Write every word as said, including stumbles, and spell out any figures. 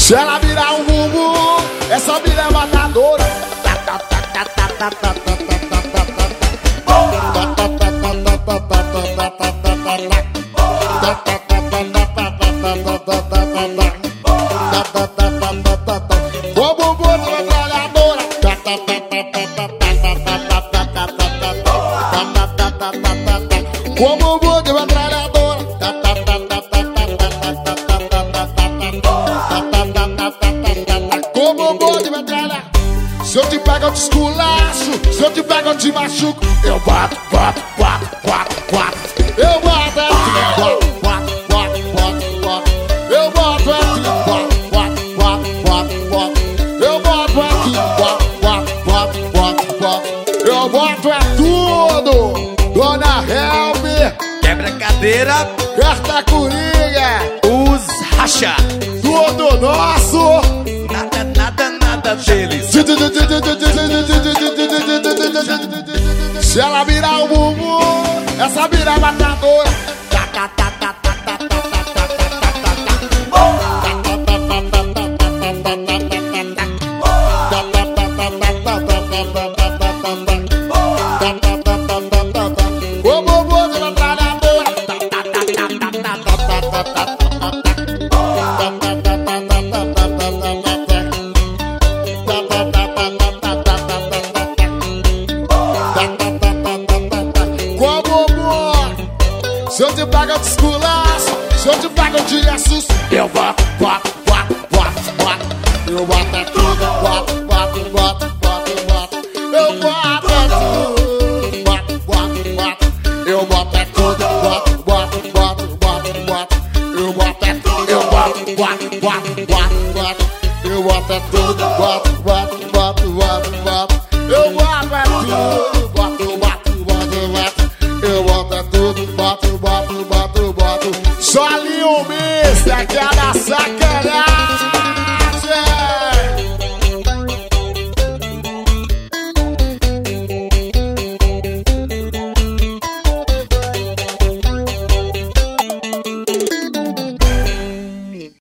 Se ela virar um bumbum, essa mina é matadora. O bumbum de metralhadora. O bumbum de metralhadora. Como bode metralha. Se eu te pego eu te esculacho, se eu te pego eu te machuco. Eu bato, bato, bato, bato, bato. Eu bato, é bato, bato, bato, bato, bato. Eu bato, é bato, bato, bato, bato. Eu bato, é bato, bato, bato, bato. Eu bato é tudo. Dona Helme, quebra cadeira, carta coringa, os racha, tudo nosso. Nada, nada, nada deles. Se ela virar o bumbum, essa vira é matadora. O bumbum de metralhadora. Se eu te pego eu te esculacho, se eu te pego eu te assusto. Eu bato, bato, bato, bato, bato. Eu bato é tudo, bato, bato, bato, bato, bato. Eu bato é tudo, bato, bato, bato. Eu bato é tudo, bato, bato, bato, bato, bato. Eu bato é tudo, eu bato, bato, bato, bato, bato. Eu bato é tudo, bato, bato, bato, bato, bato. Eu bato é tudo, bato, bato, bato, bato. Eu bato é tudo, bato, bato, bato, bato. Só ali um mês, daqui a da saca.